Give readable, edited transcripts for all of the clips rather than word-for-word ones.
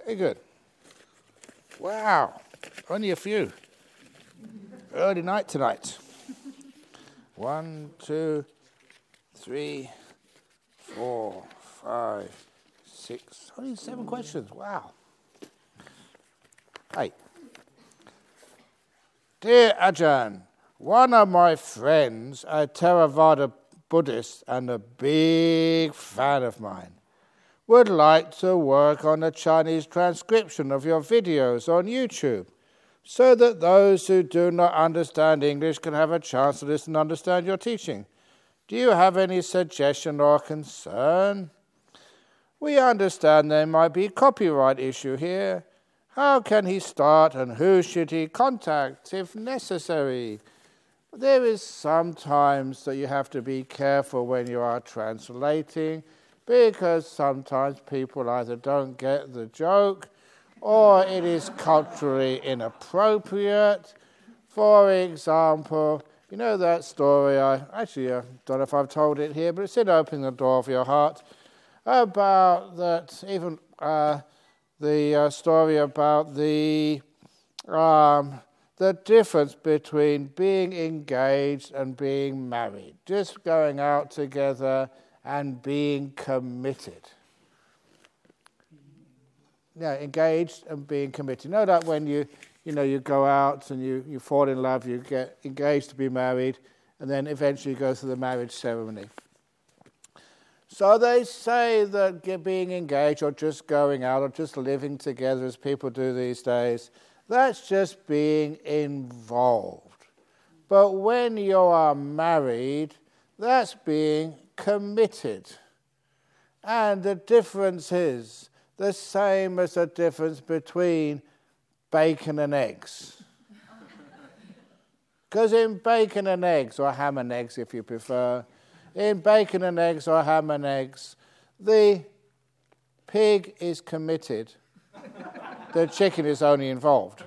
Very good. Wow, only a few. Early night tonight. 1, 2, 3, 4, 5, 6. Only 7 questions. Wow. 8. Dear Ajahn, one of my friends, a Theravada Buddhist and a big fan of mine, would like to work on a Chinese transcription of your videos on YouTube so that those who do not understand English can have a chance to listen and understand your teaching. Do you have any suggestion or concern? We understand there might be a copyright issue here. How can he start and who should he contact if necessary? There is sometimes that you have to be careful when you are translating because sometimes people either don't get the joke or it is culturally inappropriate. For example, you know that story, I don't know if I've told it here, but it's in Opening the Door of Your Heart, about that, even the story about the difference between being engaged and being married, just going out together and being committed. Yeah, engaged and being committed. You know that when you go out and you fall in love, you get engaged to be married, and then eventually you go through the marriage ceremony. So they say that being engaged or just going out or just living together as people do these days, that's just being involved. But when you are married, that's being committed. And the difference is the same as the difference between bacon and eggs. Because in bacon and eggs, or ham and eggs if you prefer, in bacon and eggs or ham and eggs, the pig is committed. The chicken is only involved.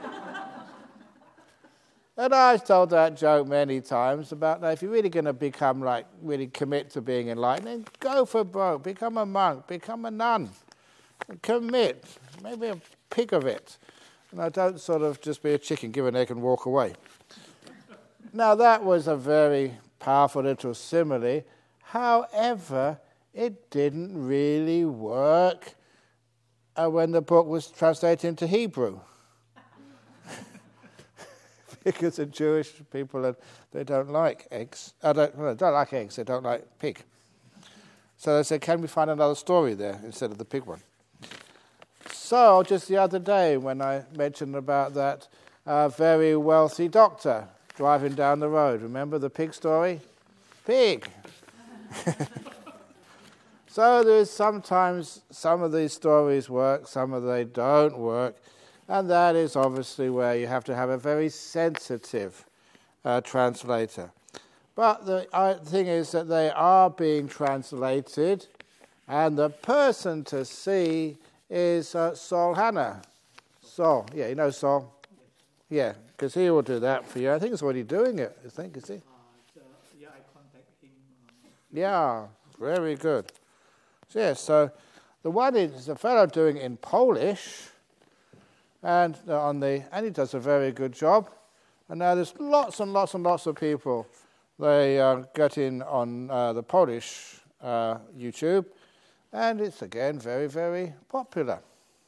And I've told that joke many times about that if you're really going to really commit to being enlightened, then go for broke, become a monk, become a nun, commit, maybe a pig of it. And I don't sort of just be a chicken, give an egg and walk away. Now that was a very powerful little simile. However, it didn't really work when the book was translated into Hebrew. Because the Jewish people, they don't like eggs. They don't like eggs, they don't like pig. So they said, can we find another story there instead of the pig one? So just the other day when I mentioned about that very wealthy doctor driving down the road, remember the pig story? Pig! So there's sometimes some of these stories work, some of they don't work, and that is obviously where you have to have a very sensitive translator. But the thing is that they are being translated, and the person to see is Saul Hanna. Saul, yeah, you know Saul? Yeah, because he will do that for you. I think he's already doing it, is he? Yeah, I contact him. Yeah, very good. So the one is a fellow doing it in Polish, and he does a very good job. And now there's lots and lots and lots of people. They get in on the Polish YouTube, and it's again very, very popular.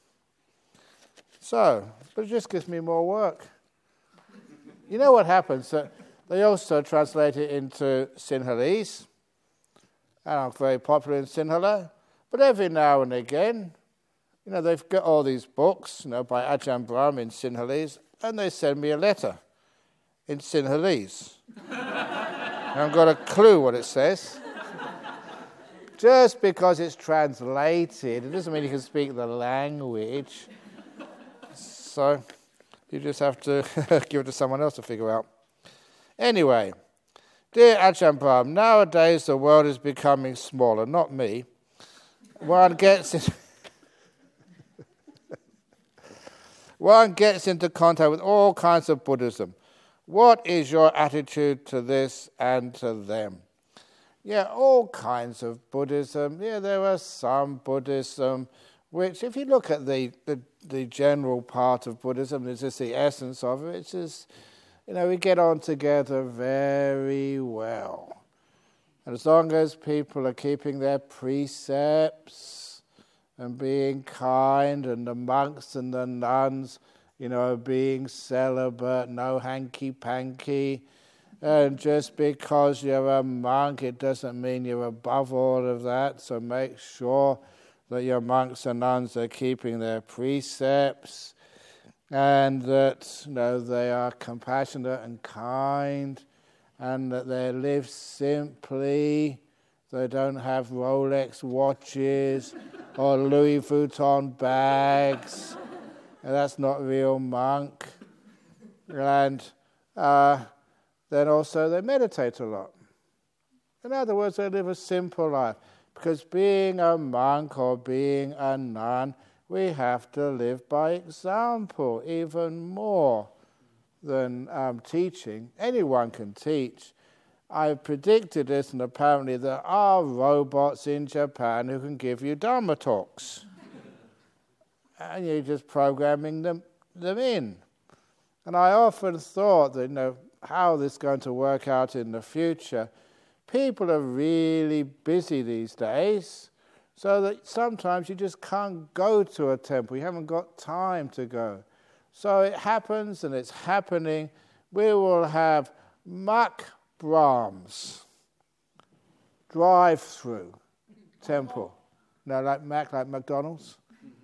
So, but it just gives me more work. You know what happens? They also translate it into Sinhalese, and I'm very popular in Sinhala. But every now and again, they've got all these books, by Ajahn Brahm in Sinhalese, and they send me a letter in Sinhalese. I haven't got a clue what it says. Just because it's translated, it doesn't mean you can speak the language. So you just have to give it to someone else to figure out. Anyway, dear Ajahn Brahm, nowadays the world is becoming smaller, not me. One gets into contact with all kinds of Buddhism. What is your attitude to this and to them? Yeah, all kinds of Buddhism. Yeah, there are some Buddhism which, if you look at the general part of Buddhism, it's just the essence of it. It's just, we get on together very well. And as long as people are keeping their precepts and being kind, and the monks and the nuns, being celibate, no hanky-panky, and just because you're a monk, it doesn't mean you're above all of that. So make sure that your monks and nuns are keeping their precepts, and that they are compassionate and kind, and that they live simply. They don't have Rolex watches or Louis Vuitton bags. And that's not real monk. And then also they meditate a lot. In other words, they live a simple life. Because being a monk or being a nun, we have to live by example even more than teaching. Anyone can teach. I predicted this, and apparently there are robots in Japan who can give you Dharma talks. And you're just programming them in. And I often thought that, how this is going to work out in the future. People are really busy these days, so that sometimes you just can't go to a temple. You haven't got time to go. So it happens, and it's happening. We will have Mak Brahms drive-through temple. Like McDonald's.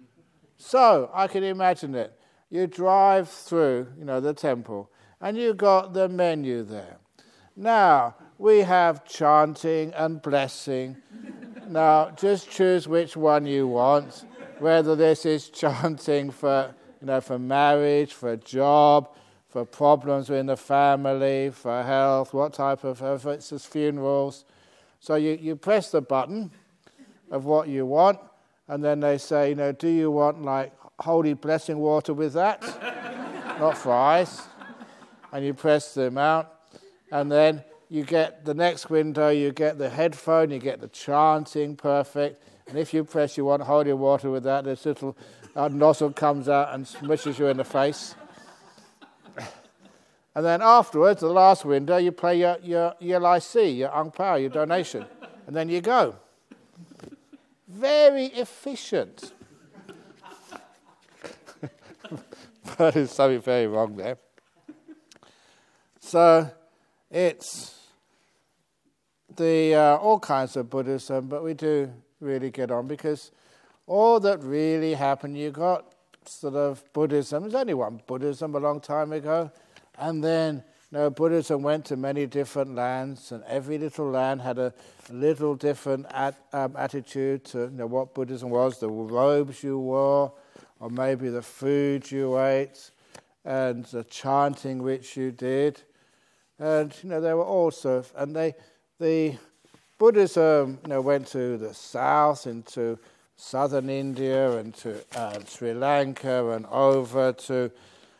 So I can imagine it. You drive through, the temple, and you got the menu there. Now, we have chanting and blessing. Now, just choose which one you want, whether this is chanting for marriage, for a job, for problems in the family, for health, what type of, if it's just funerals. So you press the button of what you want, and then they say, do you want holy blessing water with that? Not fries. And you press the amount, and then you get the next window, you get the headphone, you get the chanting perfect, and if you press you want holy water with that, this little nozzle comes out and smushes you in the face. And then afterwards, the last window, you play your LIC, your Ang Pao, your donation, and then you go. Very efficient. But there's something very wrong there. So it's all kinds of Buddhism, but we do really get on, because all that really happened, you got sort of Buddhism. There's only one Buddhism a long time ago, and then Buddhism went to many different lands, and every little land had a little different attitude to what Buddhism was, the robes you wore, or maybe the food you ate, and the chanting which you did. And they were also, and the Buddhism went to the south, into southern India, and to Sri Lanka, and over to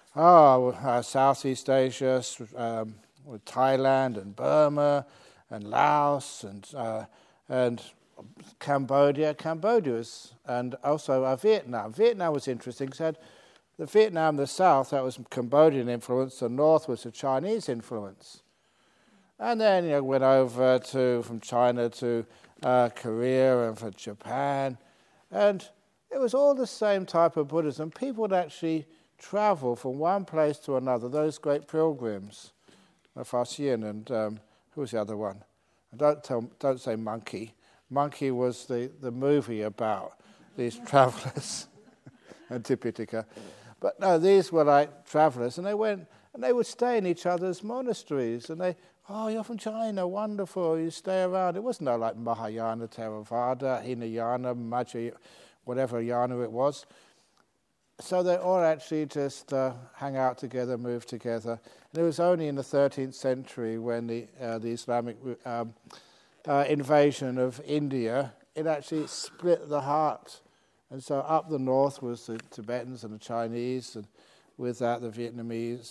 Southeast Asia, with Thailand and Burma and Laos and Cambodia, and also Vietnam. Vietnam was interesting because the Vietnam, the south, that was Cambodian influence. The north was the Chinese influence. And then went over from China to Korea and from Japan. And it was all the same type of Buddhism. People would actually travel from one place to another, those great pilgrims. Farsian and who was the other one? Don't say Monkey. Monkey was the movie about these travellers, and Tipitaka. But no, these were like travellers, and they went and they would stay in each other's monasteries, and you're from China, wonderful, you stay around. It wasn't like Mahayana, Theravada, Hinayana, Majja, whatever yana it was. So they all actually just hang out together, move together. And it was only in the 13th century when the Islamic invasion of India, it actually split the heart. And so up the north was the Tibetans and the Chinese, and with that the Vietnamese,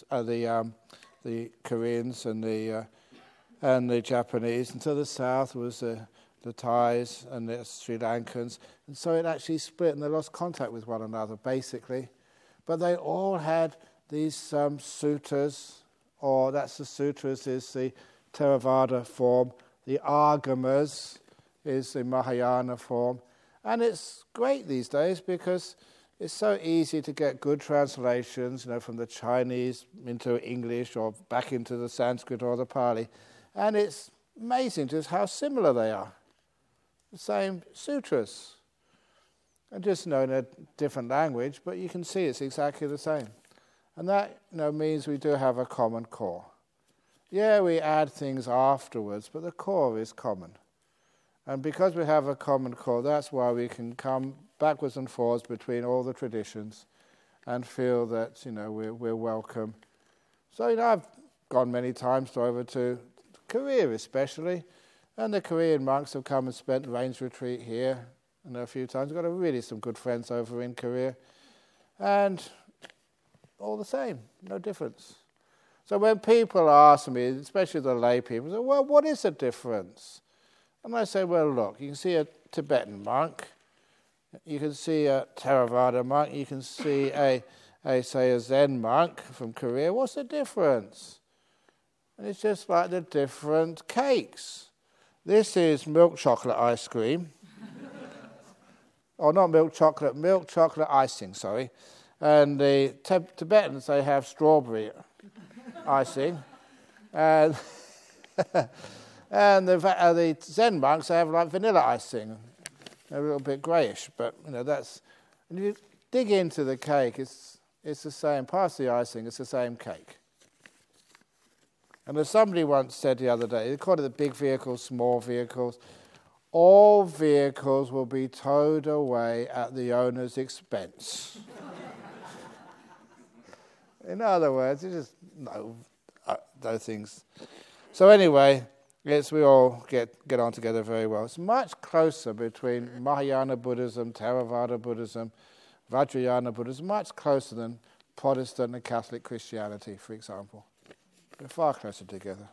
the Koreans and the Japanese. And to the south was the the Thais and the Sri Lankans, and so it actually split and they lost contact with one another, basically. But they all had these sutras, or that's the sutras is the Theravada form, the Agamas is the Mahayana form, and it's great these days because it's so easy to get good translations, from the Chinese into English or back into the Sanskrit or the Pali, and it's amazing just how similar they are. The same sutras, and just in a different language, but you can see it's exactly the same. And that means we do have a common core. Yeah, we add things afterwards, but the core is common. And because we have a common core, that's why we can come backwards and forwards between all the traditions and feel that, we're welcome. So, I've gone many times over to Korea especially, and the Korean monks have come and spent Rains Retreat here a few times. I've got really some good friends over in Korea. And all the same, no difference. So when people ask me, especially the lay people, say, well, what is the difference? And I say, well, look, you can see a Tibetan monk, you can see a Theravada monk, you can see a Zen monk from Korea. What's the difference? And it's just like the different cakes. This is milk chocolate ice cream. Or not milk chocolate icing, sorry. And the Tibetans, they have strawberry icing. And and the Zen monks, they have like vanilla icing. They're a little bit greyish, but that's... When you dig into the cake, it's the same. Past the icing, it's the same cake. And as somebody once said the other day, they called it the big vehicles, small vehicles. All vehicles will be towed away at the owner's expense. In other words, you just know those things. So anyway, we all get on together very well. It's much closer between Mahayana Buddhism, Theravada Buddhism, Vajrayana Buddhism, much closer than Protestant and Catholic Christianity, for example. They're far closer together.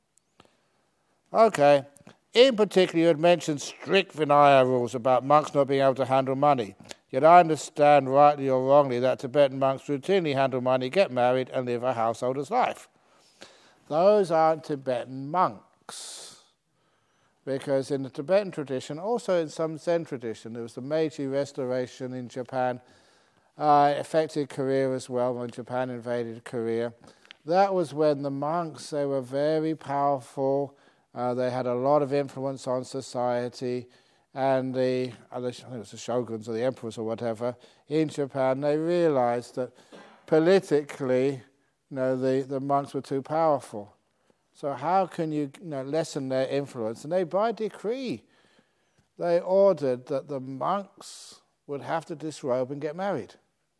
Okay. In particular, you had mentioned strict Vinaya rules about monks not being able to handle money. Yet I understand, rightly or wrongly, that Tibetan monks routinely handle money, get married, and live a householder's life. Those aren't Tibetan monks. Because in the Tibetan tradition, also in some Zen tradition, there was the Meiji Restoration in Japan, affected Korea as well when Japan invaded Korea. That was when the monks, they were very powerful. They had a lot of influence on society, and I think it was the shoguns or the emperors or whatever in Japan, they realized that politically, the monks were too powerful. So how can you, lessen their influence? And they, by decree, they ordered that the monks would have to disrobe and get married,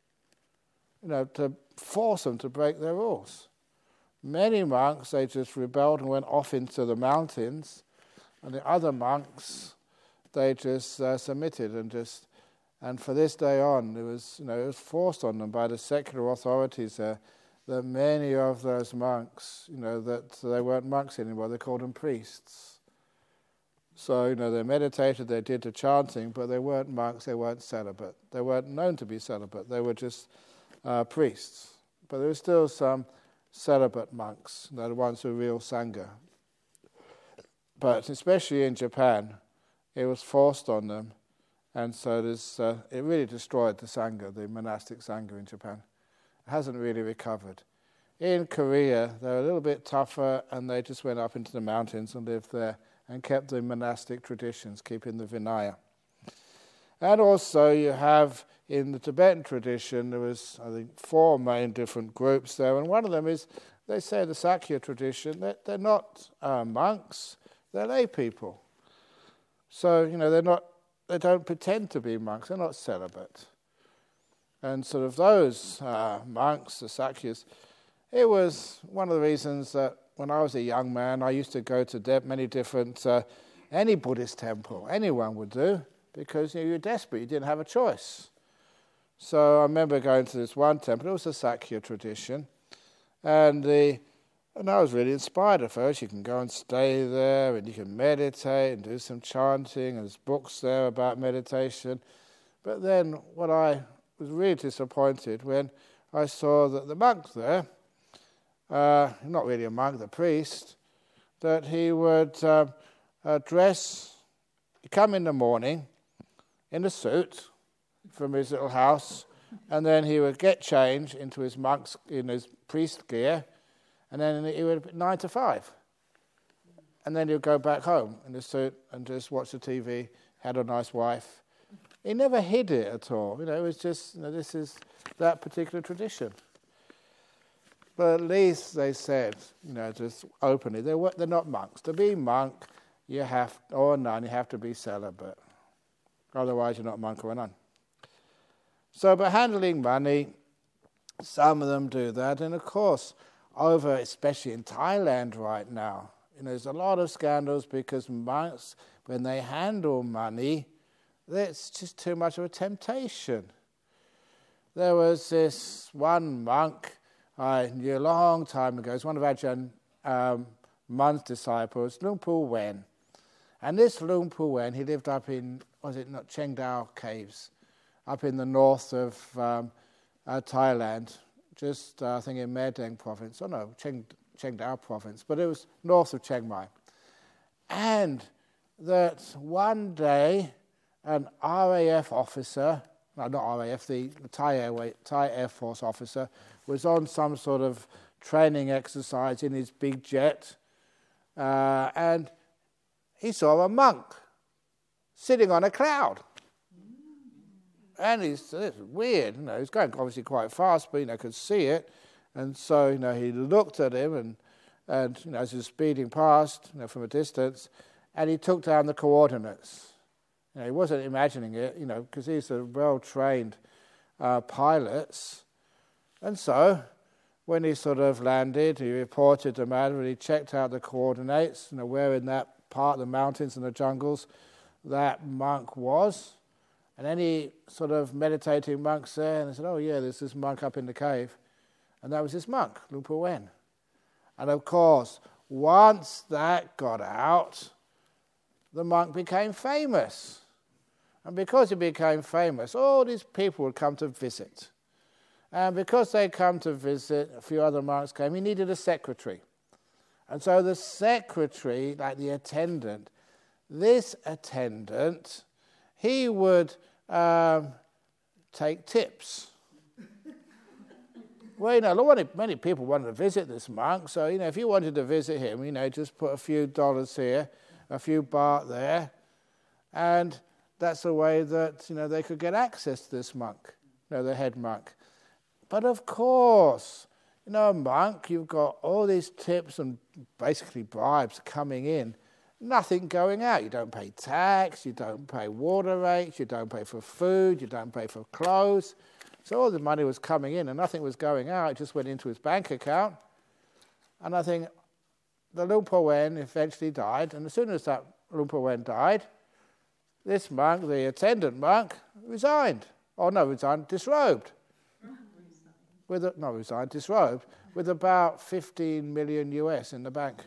to force them to break their rules. Many monks, they just rebelled and went off into the mountains, and the other monks, they just submitted and for this day on, it was forced on them by the secular authorities there that many of those monks, that they weren't monks anymore, they called them priests. So, they meditated, they did the chanting, but they weren't monks, they weren't celibate. They weren't known to be celibate, they were just priests. But there were still some celibate monks, the ones who were real Sangha. But especially in Japan, it was forced on them, and so it really destroyed the Sangha, the monastic Sangha in Japan. It hasn't really recovered. In Korea, they were a little bit tougher, and they just went up into the mountains and lived there and kept the monastic traditions, keeping the Vinaya. And also you have, in the Tibetan tradition, there was, I think, 4 main different groups there, and one of them is, they say the Sakya tradition, that they're not monks, they're lay people. So, they don't pretend to be monks, they're not celibate. And sort of those monks, the Sakyas, it was one of the reasons that when I was a young man, I used to go to many different, any Buddhist temple, anyone would do, because you were desperate, you didn't have a choice. So I remember going to this one temple, it was a Sakya tradition, and the And I was really inspired at first. You can go and stay there and you can meditate and do some chanting, and there's books there about meditation. But then what I was really disappointed when I saw that the monk there, not really a monk, the priest, that he would he'd come in the morning in a suit from his little house, and then he would get changed into his his priest gear, and then he would 9 to 5. And then he'd go back home in the suit and just watch the TV, had a nice wife. He never hid it at all. It was just, this is that particular tradition. But at least they said, just openly, they're not monks. To be monk, or a nun, you have to be celibate. Otherwise, you're not a monk or a nun. So, but handling money, some of them do that. And of course, especially in Thailand right now, there's a lot of scandals because monks, when they handle money, it's just too much of a temptation. There was this one monk I knew a long time ago. It's one of Ajahn Mun's disciples, Luang Pu Wen. And this Luang Pu Wen, he lived up in, Cheng Dao Caves, up in the north of Thailand, just I think in Mae Deng province. Cheng Dao province, but it was north of Chiang Mai. And that one day an RAF officer, not RAF, the Thai Air Force officer, was on some sort of training exercise in his big jet, and he saw a monk sitting on a cloud. And it's weird, he's going obviously quite fast, but could see it. And so, he looked at him and as he was speeding past, from a distance, and he took down the coordinates. He wasn't imagining it, because these are well-trained pilots. And so, when he sort of landed, he reported the matter and he checked out the coordinates, where in that part of the mountains and the jungles that monk was. And any sort of meditating monks there, and they said, oh yeah, there's this monk up in the cave. And that was this monk, Luang Pu Wen. And of course, once that got out, the monk became famous. And because he became famous, all these people would come to visit. And because they come to visit, a few other monks came, he needed a secretary. And so the secretary, like the attendant, he would take tips. Well, many people wanted to visit this monk, so, if you wanted to visit him, just put a few dollars here, a few baht there, and that's the way that, they could get access to this monk, the head monk. But of course, a monk, you've got all these tips and basically bribes coming in, nothing going out. You don't pay tax, you don't pay water rates, you don't pay for food, you don't pay for clothes. So all the money was coming in and nothing was going out. It just went into his bank account. And I think the Luang Pu Wen eventually died. And as soon as that Luang Pu Wen died, this monk, the attendant monk, disrobed. Disrobed with about 15 million US in the bank.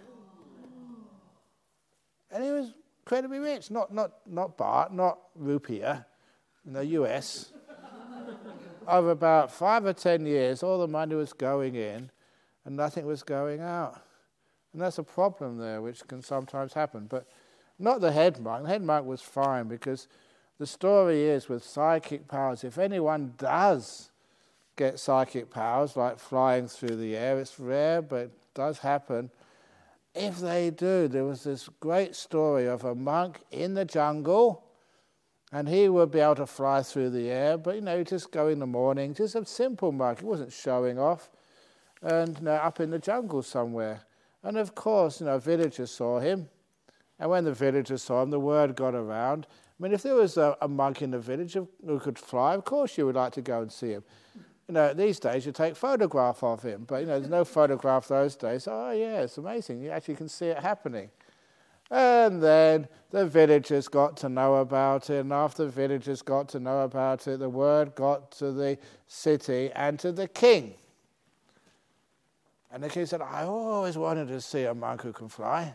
And he was incredibly rich, not baht, not rupiah, US. Over about 5 or 10 years, all the money was going in and nothing was going out. And that's a problem there, which can sometimes happen. But not the head monk. The head monk was fine because the story is with psychic powers, if anyone does get psychic powers, like flying through the air, it's rare, but it does happen. If they do, there was this great story of a monk in the jungle, and he would be able to fly through the air, but, he'd just go in the morning, just a simple monk, he wasn't showing off, and up in the jungle somewhere. And of course, villagers saw him, and when the villagers saw him, the word got around. I mean, if there was a monk in the village who could fly, of course you would like to go and see him. These days you take photograph of him, but there's no photograph those days. Oh yeah, it's amazing. You actually can see it happening. And then the villagers got to know about it, and after the villagers got to know about it, the word got to the city and to the king. And the king said, I always wanted to see a monk who can fly.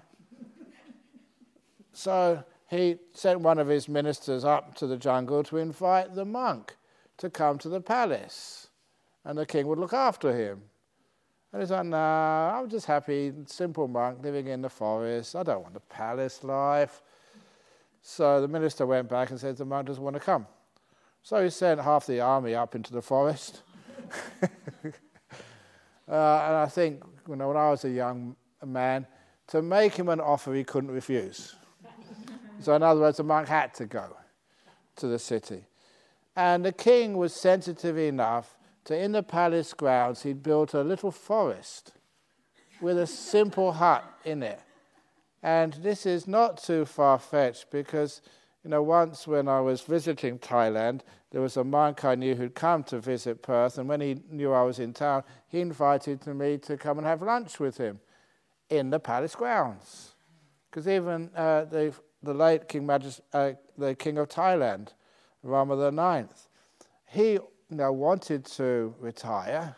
So he sent one of his ministers up to the jungle to invite the monk to come to the palace. And the king would look after him. And he's like, no, I'm just happy, simple monk living in the forest. I don't want the palace life. So the minister went back and said, the monk doesn't want to come. So he sent half the army up into the forest. And I think, when I was a young man, to make him an offer he couldn't refuse. So in other words, the monk had to go to the city. And the king was sensitive enough to, in the palace grounds, he'd built a little forest with a simple hut in it. And this is not too far-fetched because, once when I was visiting Thailand, there was a monk I knew who'd come to visit Perth, and when he knew I was in town, he invited me to come and have lunch with him in the palace grounds. Because even the late the King of Thailand, Rama IX, he wanted to retire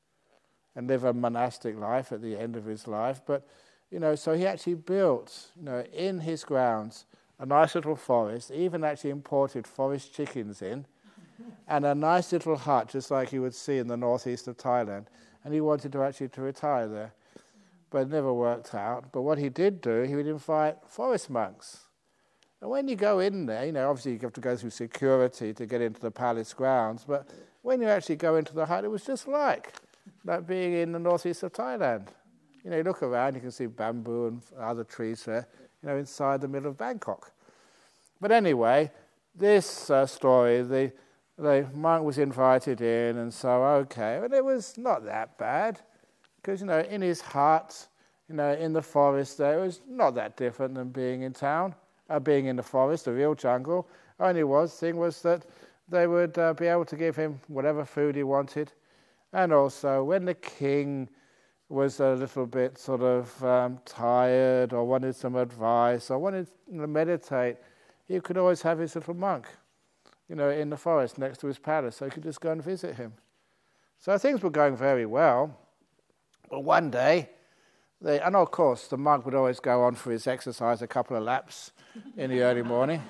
and live a monastic life at the end of his life, but so he actually built in his grounds a nice little forest, even actually imported forest chickens in, and a nice little hut just like you would see in the northeast of Thailand, and he wanted to retire there, but it never worked out. But what he did do, he would invite forest monks. And when you go in there, obviously you have to go through security to get into the palace grounds, but when you actually go into the hut, it was just like being in the northeast of Thailand. You look around, you can see bamboo and other trees there, inside the middle of Bangkok. But anyway, this story, the monk was invited in, and so, okay, and it was not that bad, because, in his hut, in the forest there, it was not that different than being in town. Being in the forest, the real jungle. Only thing was that they would be able to give him whatever food he wanted. And also, when the king was a little bit sort of tired or wanted some advice or wanted to meditate, he could always have his little monk, in the forest next to his palace, so he could just go and visit him. So things were going very well. But one day, and of course, the monk would always go on for his exercise a couple of laps in the early morning.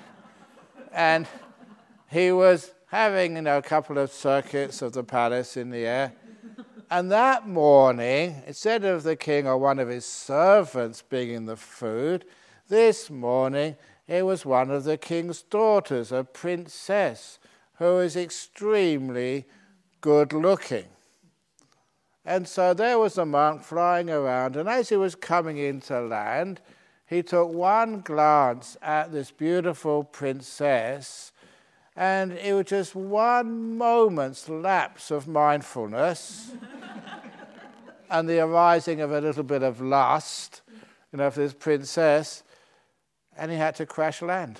And he was having, a couple of circuits of the palace in the air. And that morning, instead of the king or one of his servants bringing the food, this morning it was one of the king's daughters, a princess, who was extremely good-looking. And so there was a monk flying around, and as he was coming into land, he took one glance at this beautiful princess, and it was just one moment's lapse of mindfulness and the arising of a little bit of lust, for this princess, and he had to crash land.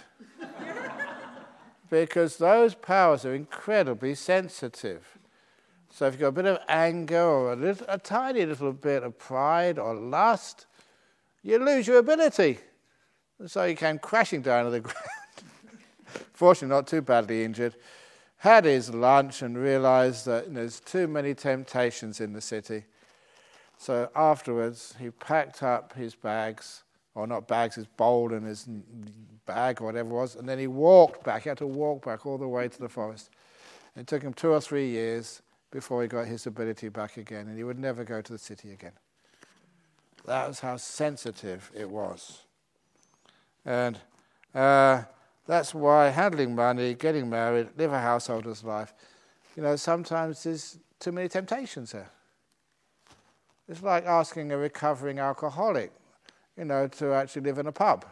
Because those powers are incredibly sensitive. So if you've got a bit of anger or a tiny little bit of pride or lust, you lose your ability. And so he came crashing down to the ground. Fortunately, not too badly injured. Had his lunch and realized that there's too many temptations in the city. So afterwards, he packed up his bags, or not bags, his bowl and his bag or whatever it was, and then he walked back. He had to walk back all the way to the forest. It took him 2 or 3 years before he got his ability back again, and he would never go to the city again. That was how sensitive it was. And that's why handling money, getting married, live a householder's life, sometimes there's too many temptations there. It's like asking a recovering alcoholic, to actually live in a pub.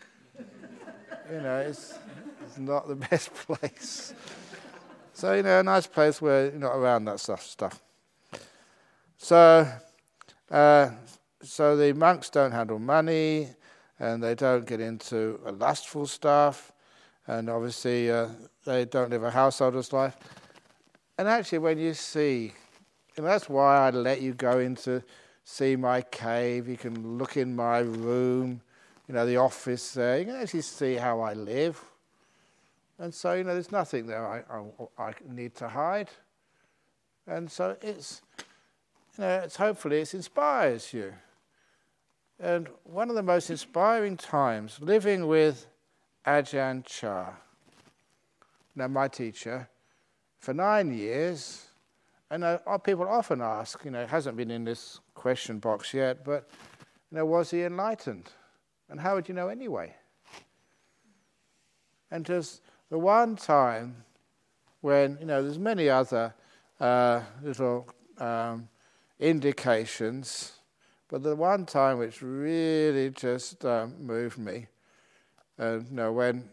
It's not the best place. So, a nice place where you're not around that stuff. So the monks don't handle money, and they don't get into lustful stuff, and obviously they don't live a householder's life. And actually, when you see, that's why I let you go in to see my cave. You can look in my room, the office there. You can actually see how I live. And so, there's nothing there I need to hide. And so hopefully it inspires you. And one of the most inspiring times, living with Ajahn Chah, my teacher, for 9 years, and people often ask, it hasn't been in this question box yet, but, was he enlightened? And how would you know anyway? And just the one time when, there's many other little indications, but the one time which really just moved me, when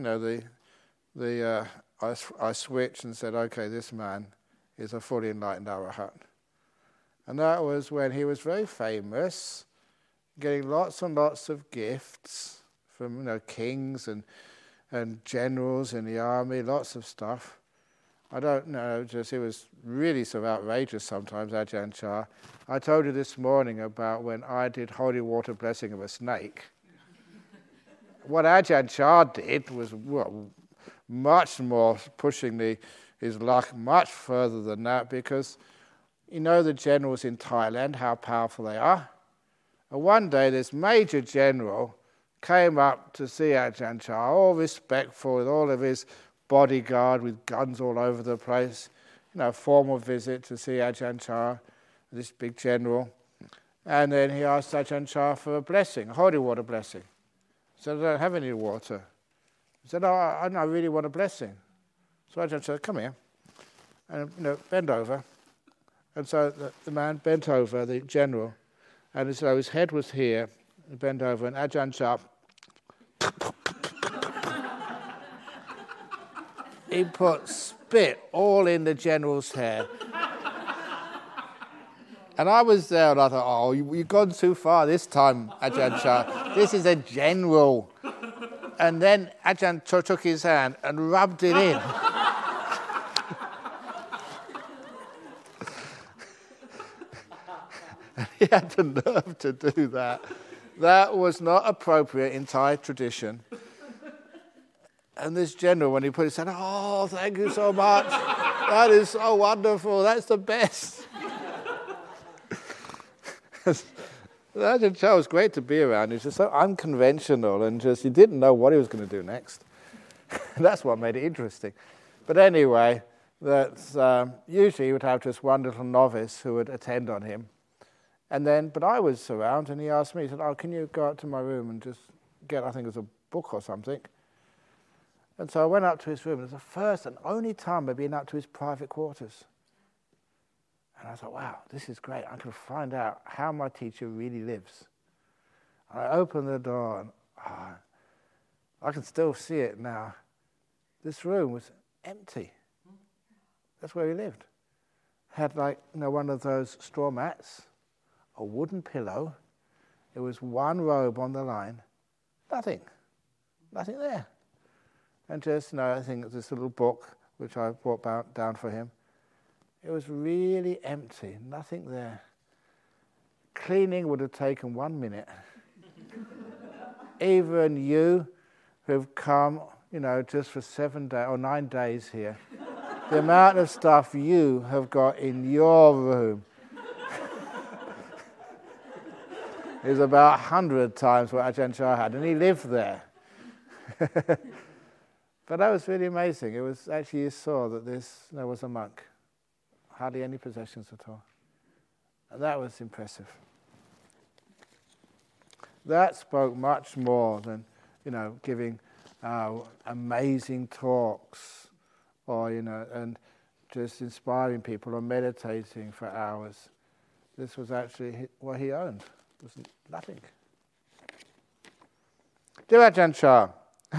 I switched and said, okay, this man is a fully enlightened Arahant. And that was when he was very famous, getting lots and lots of gifts from kings and generals in the army, lots of stuff. I don't know, just it was really sort of outrageous sometimes, Ajahn Chah. I told you this morning about when I did holy water blessing of a snake. What Ajahn Chah did was much more pushing his luck much further than that, because the generals in Thailand, how powerful they are. And one day this major general came up to see Ajahn Chah, all respectful, with all of his bodyguard with guns all over the place, formal visit to see Ajahn Chah, this big general. And then he asked Ajahn Chah for a blessing, a holy water blessing. He said, I don't have any water. He said, I really want a blessing. So Ajahn Chah said, come here, and bend over. And so the man bent over, the general, and so his head was here, he bent over, and Ajahn Chah, he put spit all in the general's hair. And I was there, and I thought, oh, you've gone too far this time, Ajahn Chah. This is a general. And then Ajahn Chah took his hand and rubbed it in. He had the nerve to do that. That was not appropriate in Thai tradition. And this general, when he put his hand, oh, thank you so much. That is so wonderful. That's the best. Ajahn Chah was great to be around. He was just so unconventional, and just he didn't know what he was going to do next. That's what made it interesting. But anyway, that's usually he would have just one little novice who would attend on him. But I was around, and he asked me, he said, oh, can you go up to my room and just get, I think it was a book or something. And so I went up to his room. It was the first and only time I'd been up to his private quarters. And I thought, wow, this is great. I can find out how my teacher really lives. And I opened the door, and I can still see it now. This room was empty. That's where he lived. Had one of those straw mats, a wooden pillow. There was one robe on the line. Nothing there. And just, I think this little book, which I brought down for him, it was really empty, nothing there. Cleaning would have taken 1 minute. Even you who've come, just for 7 days or 9 days here, the amount of stuff you have got in your room is about 100 times what Ajahn Chah had, and he lived there. But that was really amazing. It was actually, you saw that there was a monk. Hardly any possessions at all. And that was impressive. That spoke much more than, giving amazing talks or, and just inspiring people or meditating for hours. This was actually what he owned. It was nothing. Dear Ajahn Chah.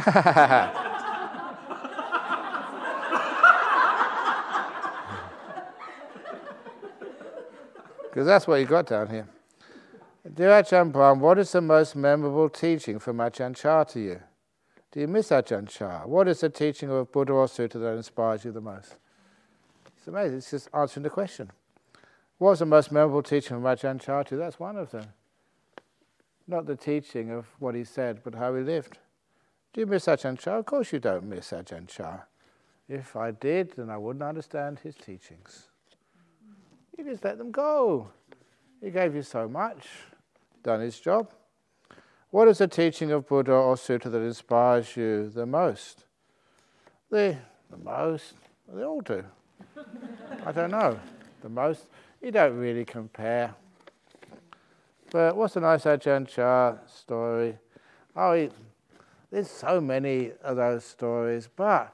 Because that's what you got down here. Dear Ajahn Brahm, what is the most memorable teaching from Ajahn Chah to you? Do you miss Ajahn Chah? What is the teaching of Buddha or Sutta that inspires you the most? It's amazing. It's just answering the question. What was the most memorable teaching from Ajahn Chah to you? That's one of them. Not the teaching of what he said, but how he lived. Do you miss Ajahn Chah? Of course you don't miss Ajahn Chah. If I did, then I wouldn't understand his teachings. You just let them go. He gave you so much, done his job. What is the teaching of Buddha or Sutta that inspires you the most? The most? They all do. I don't know. The most? You don't really compare. But what's a nice Ajahn Chah story? There's so many of those stories, but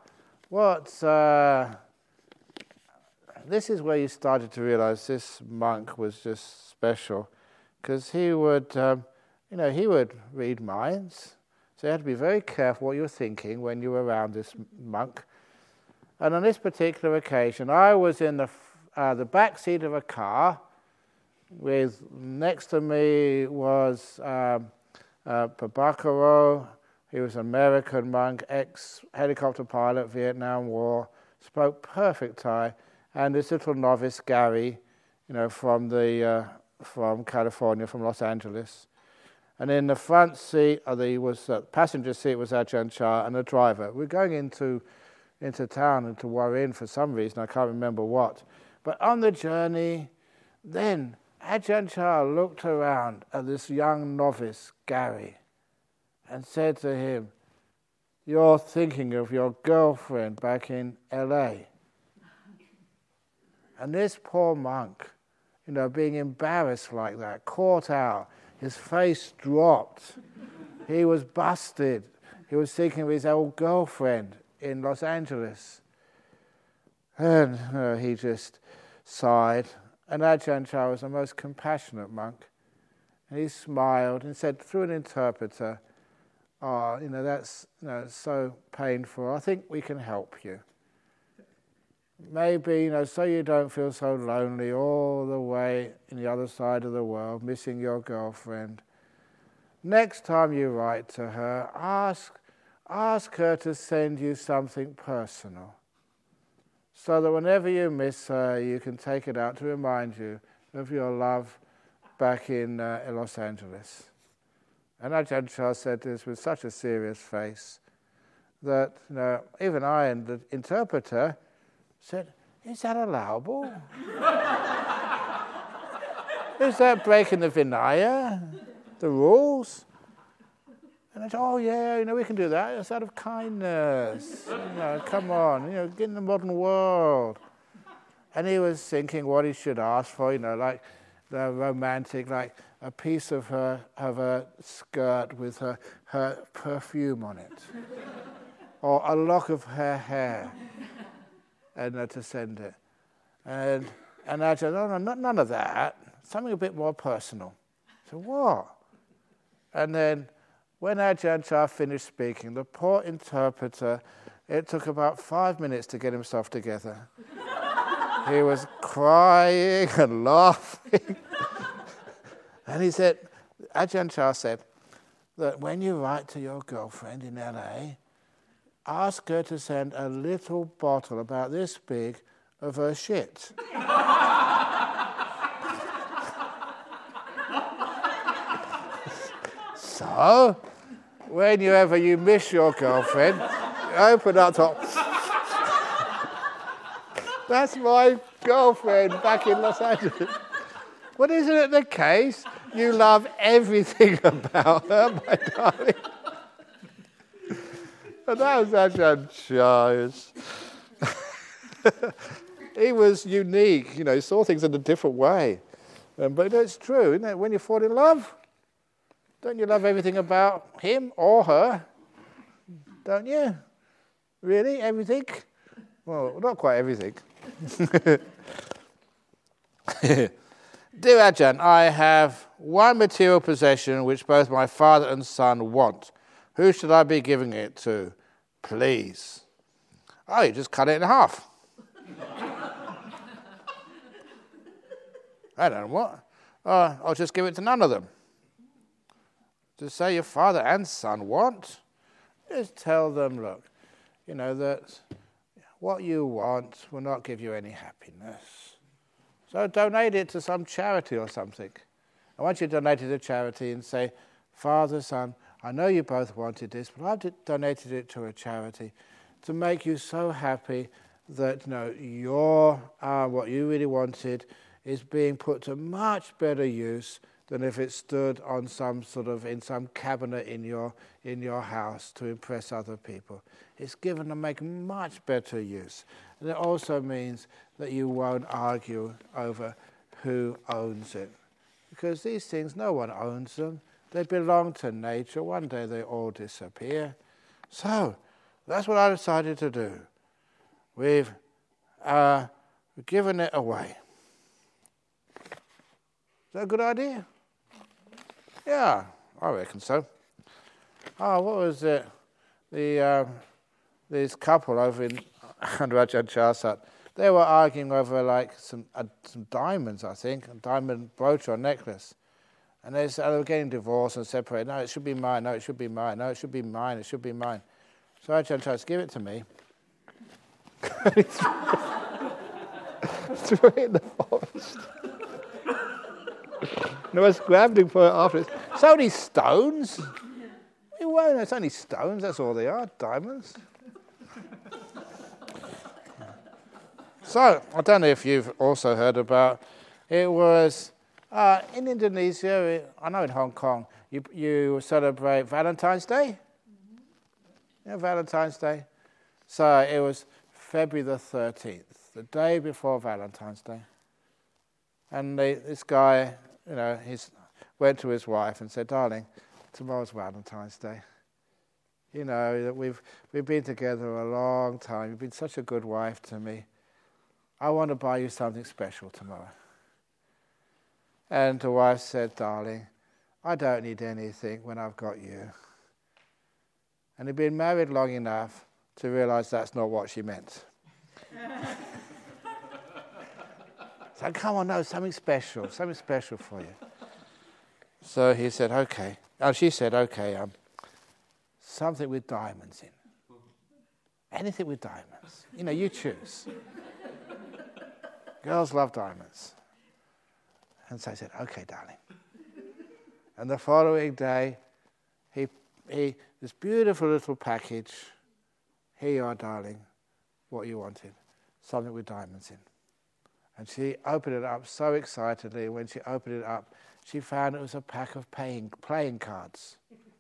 this is where you started to realize this monk was just special, because he would read minds. So you had to be very careful what you were thinking when you were around this monk. And on this particular occasion, I was in the back seat of a car. Next to me was Prabhakaro. He was an American monk, ex-helicopter pilot, Vietnam War, spoke perfect Thai, and this little novice, Gary, from California, from Los Angeles. And in the front seat, passenger seat was Ajahn Chah and the driver. We're going into town and to Warin for some reason, I can't remember what. But on the journey, then Ajahn Chah looked around at this young novice, Gary, and said to him, "You're thinking of your girlfriend back in LA." And this poor monk, being embarrassed like that, caught out, his face dropped. He was busted. He was thinking of his old girlfriend in Los Angeles. And he just sighed. And Ajahn Chah was the most compassionate monk. And he smiled and said through an interpreter, that's so painful. I think we can help you. Maybe, so you don't feel so lonely all the way in the other side of the world, missing your girlfriend. Next time you write to her, ask her to send you something personal, so that whenever you miss her, you can take it out to remind you of your love back in Los Angeles. And Ajahn Chah said this with such a serious face that even I and the interpreter said, "Is that allowable? Is that breaking the Vinaya, the rules?" And I said, "Oh yeah, we can do that. It's out of kindness. Come on, get in the modern world." And he was thinking what he should ask for, like the romantic, like a piece of her skirt with her perfume on it, or a lock of her hair, and to send it. And I said, "No, none of that. Something a bit more personal." So what? And then when Ajahn Chah finished speaking, the poor interpreter, it took about 5 minutes to get himself together. He was crying and laughing. And Ajahn Chah said that when you write to your girlfriend in LA, ask her to send a little bottle about this big of her shit. So, whenever you miss your girlfriend, open up top. That's my girlfriend back in Los Angeles. But isn't it the case? You love everything about her, my darling. And that was Ajahn Chah. He was unique, he saw things in a different way. But it's true, isn't it? When you fall in love, don't you love everything about him or her? Don't you? Really? Everything? Well, not quite everything. Dear Ajahn, I have one material possession which both my father and son want. Who should I be giving it to? Please. Oh, you just cut it in half. I don't know what. I'll just give it to none of them. Just say your father and son want. Just tell them, look, that what you want will not give you any happiness. So donate it to some charity or something. I want you to donate it to charity and say, "Father, son, I know you both wanted this, but I've donated it to a charity to make you so happy that what you really wanted is being put to much better use than if it stood on in some cabinet in your house to impress other people. It's given to make much better use. And it also means that you won't argue over who owns it. Because these things, no one owns them. They belong to nature. One day they all disappear. So, that's what I decided to do. We've given it away. Is that a good idea? Yeah, I reckon so. Oh, what was it? This couple over in under Ajahn Chahsat, they were arguing over like some diamonds, I think, a diamond brooch or necklace. And they were getting divorced and separated. No, it should be mine. No, it should be mine. No, it should be mine. It should be mine. So Ajahn Chahsat, give it to me. Threw it in the forest. And I was scrambling for it afterwards. It's only stones. It won't. It's only stones. That's all they are. Diamonds. So I don't know if you've also heard about. It was in Indonesia. I know in Hong Kong you celebrate Valentine's Day. Yeah, Valentine's Day. So it was February the 13th, the day before Valentine's Day. And this guy, he went to his wife and said, "Darling, tomorrow's Valentine's Day. We've been together a long time. You've been such a good wife to me. I want to buy you something special tomorrow." And the wife said, "Darling, I don't need anything when I've got you." And he'd been married long enough to realise that's not what she meant. So, come on, no, something special for you. So he said, "Okay." Oh, she said, "Okay, something with diamonds in. Anything with diamonds. You choose." Girls love diamonds. And so I said, "Okay, darling." And the following day, he this beautiful little package. "Here you are, darling, what you wanted. Something with diamonds in." And she opened it up so excitedly. When she opened it up, she found it was a pack of playing cards.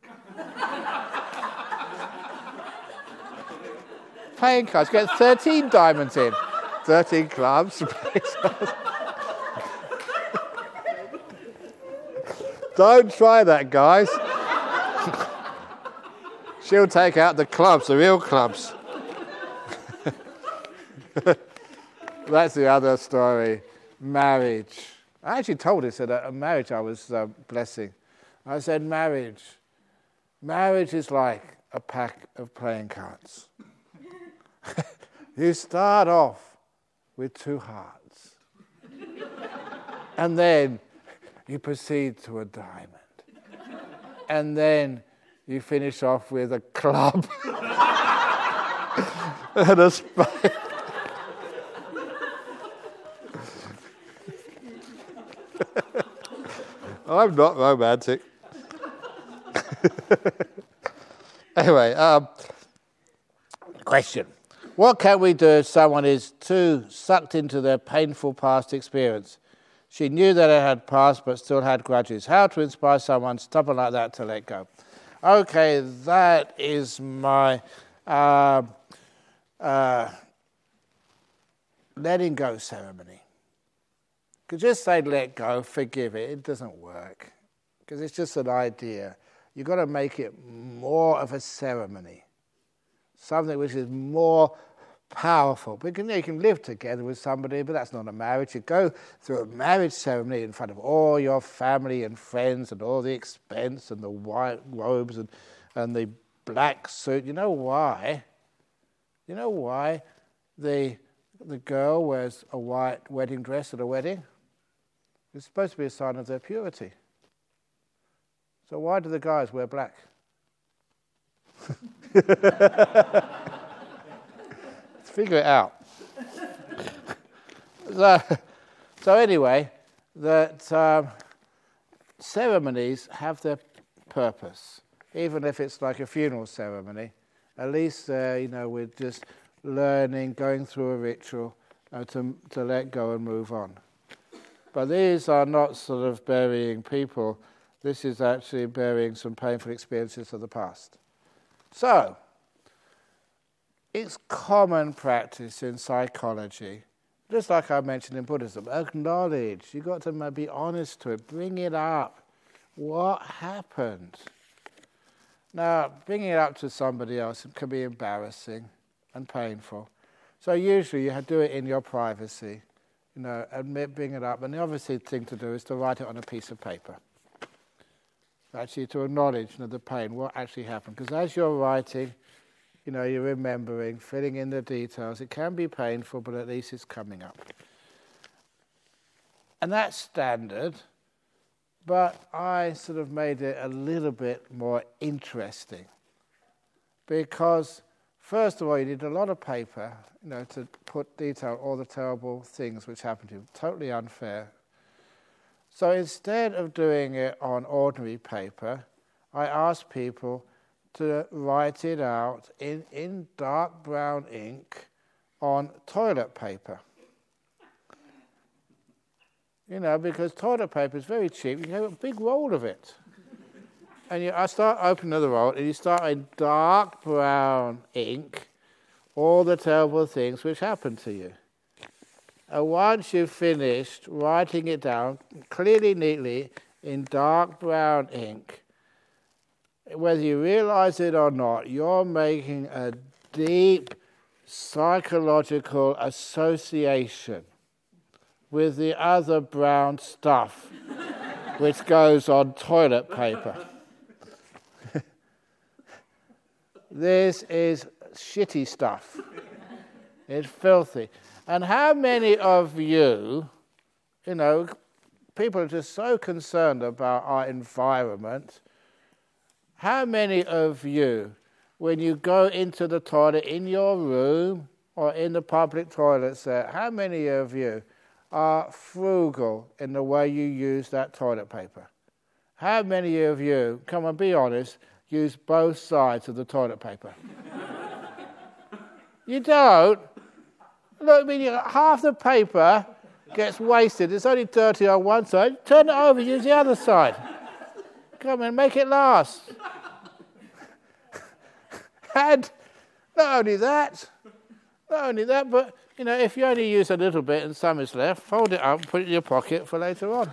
Playing cards. Get 13 diamonds in. 13 clubs. Don't try that, guys. She'll take out the clubs, the real clubs. That's the other story. Marriage. I actually told this at a marriage I was blessing. I said, marriage is like a pack of playing cards. You start off with 2 hearts. And then you proceed to a diamond. And then you finish off with a club and a spade. I'm not romantic. Anyway, question. What can we do if someone is too sucked into their painful past experience? She knew that it had passed but still had grudges. How to inspire someone stubborn like that to let go? Okay, that is my letting go ceremony. Because just say let go, forgive it, it doesn't work. Because it's just an idea. You've got to make it more of a ceremony. Something which is more powerful. Because you can live together with somebody, but that's not a marriage. You go through a marriage ceremony in front of all your family and friends and all the expense and the white robes and the black suit. You know why? You know why the girl wears a white wedding dress at a wedding? It's supposed to be a sign of their purity. So why do the guys wear black? Let's figure it out. So anyway, that ceremonies have their purpose. Even if it's like a funeral ceremony, at least we're just learning, going through a ritual to let go and move on. But these are not sort of burying people. This is actually burying some painful experiences of the past. So, it's common practice in psychology, just like I mentioned in Buddhism, acknowledge. You've got to be honest to it, bring it up. What happened? Now, bringing it up to somebody else can be embarrassing and painful. So usually you do it in your privacy, bring it up. And the obvious thing to do is to write it on a piece of paper. Actually to acknowledge the pain, what actually happened. Because as you're writing, you're remembering, filling in the details. It can be painful, but at least it's coming up. And that's standard. But I sort of made it a little bit more interesting because, first of all, you need a lot of paper, to put detail all the terrible things which happened to you. Totally unfair. So instead of doing it on ordinary paper, I asked people to write it out in dark brown ink on toilet paper. Because toilet paper is very cheap. You have a big roll of it. And I start opening the roll, and you start in dark brown ink, all the terrible things which happened to you. And once you've finished writing it down, clearly, neatly, in dark brown ink, whether you realize it or not, you're making a deep psychological association with the other brown stuff which goes on toilet paper. This is shitty stuff. It's filthy. And how many of you, people are just so concerned about our environment, how many of you, when you go into the toilet in your room or in the public toilet set, how many of you are frugal in the way you use that toilet paper? How many of you, come on, be honest, use both sides of the toilet paper? You don't? Look, half the paper gets wasted. It's only dirty on one side. Turn it over, use the other side. Come on, make it last. And not only that, but if you only use a little bit and some is left, fold it up and put it in your pocket for later on.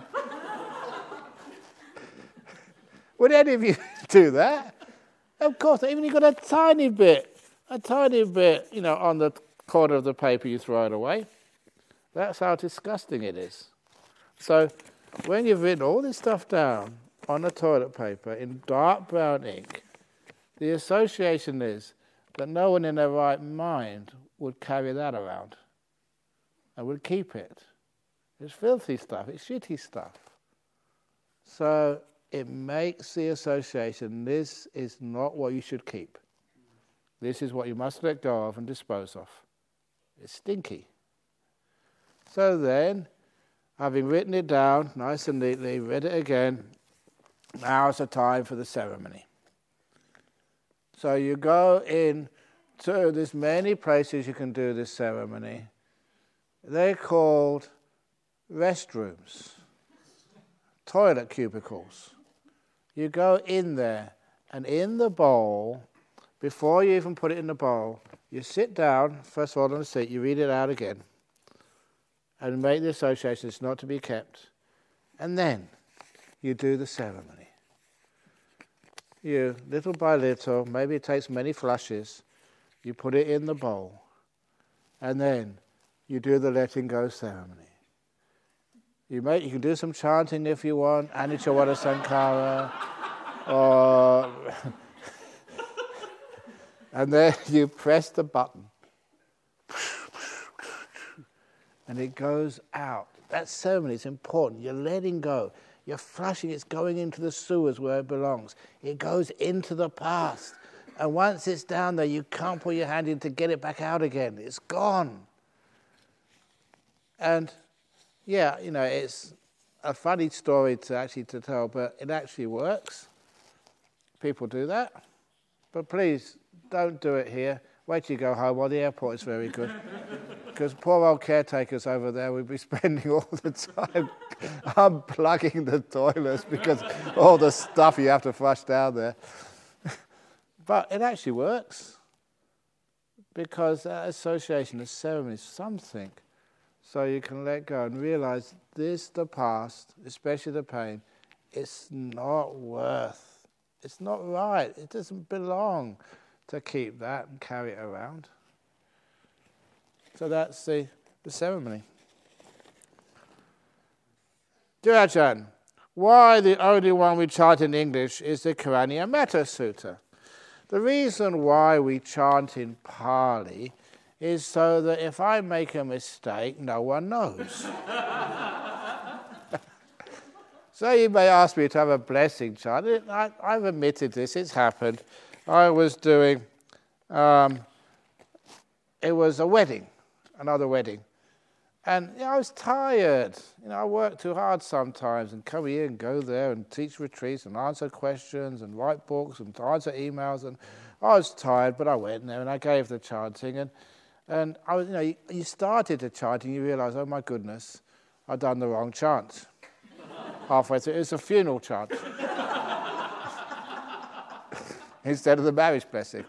Would any of you do that? Of course, even you've got a tiny bit, on the corner of the paper, you throw it away. That's how disgusting it is. So when you've written all this stuff down on the toilet paper in dark brown ink, the association is that no one in their right mind would carry that around and would keep it. It's filthy stuff, it's shitty stuff. So it makes the association, this is not what you should keep. This is what you must let go of and dispose of. It's stinky. So then, having written it down nice and neatly, read it again, now's the time for the ceremony. So you go in to, there's many places you can do this ceremony. They're called restrooms, toilet cubicles. You go in there, and in the bowl, before you even put it in the bowl, you sit down, first of all on the seat, you read it out again, and make the association it's not to be kept. And then you do the ceremony. You, little by little, maybe it takes many flushes, you put it in the bowl, and then you do the letting go ceremony. You can do some chanting if you want, Anicca Wada Sankara, or and then you press the button, and it goes out. That ceremony is important. You're letting go. You're flushing. It's going into the sewers where it belongs. It goes into the past. And once it's down there, you can't put your hand in to get it back out again. It's gone. And yeah, it's a funny story to tell, but it actually works. People do that. But please, don't do it here. Wait till you go home, or the airport is very good. because poor old caretakers over there would be spending all the time unplugging the toilets because all the stuff you have to flush down there. But it actually works because that association, the ceremony is something. So you can let go and realize this, the past, especially the pain, it's not worth, it's not right, it doesn't belong to keep that and carry it around. So that's the ceremony. Dear Ajahn, why the only one we chant in English is the Karaniya Metta Sutta? The reason why we chant in Pali is so that if I make a mistake, no one knows. So you may ask me to have a blessing chant. I've admitted this, it's happened. I was doing, it was a wedding, another wedding. And I was tired. I work too hard sometimes and come here and go there and teach retreats and answer questions and write books and answer emails. And I was tired, but I went there and I gave the chanting. And I was, you started the chanting, you realize, oh my goodness, I've done the wrong chant. Halfway through, it was a funeral chant instead of the marriage blessing.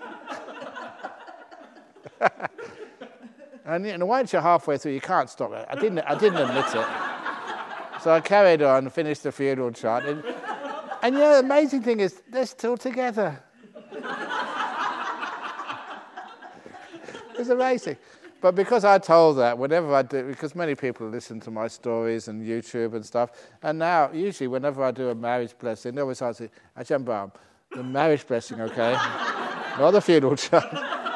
And once you're halfway through, you can't stop it. I didn't admit it. So I carried on and finished the funeral chant. And the amazing thing is, they're still together. It's amazing. But because I told that, whenever I do, because many people listen to my stories and YouTube and stuff, and now, usually, whenever I do a marriage blessing, they always ask me, Ajahn Brahm, the marriage blessing, okay? Not the funeral chant.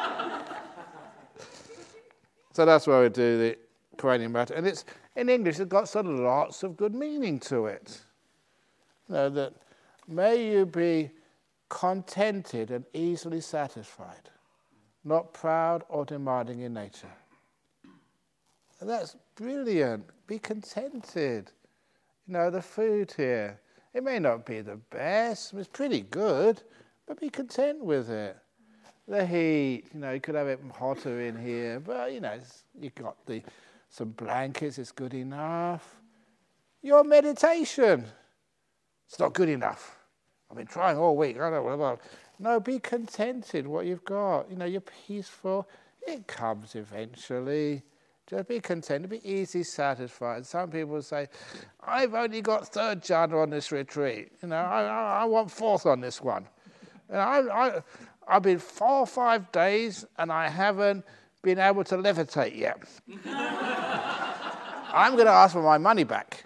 So that's why we do the Karaniya Metta. And it's, in English, it's got sort of lots of good meaning to it. That may you be contented and easily satisfied, not proud or demanding in nature. And that's brilliant. Be contented. The food here, it may not be the best, it's pretty good, but be content with it. The heat, you could have it hotter in here, but, you've got some blankets, it's good enough. Your meditation, it's not good enough. I've been trying all week. I don't know. No, be contented what you've got. You're peaceful. It comes eventually. Just be content, be easy satisfied. Some people say, I've only got third jhana on this retreat. I want fourth on this one. I've been 4 or 5 days and I haven't been able to levitate yet. I'm going to ask for my money back.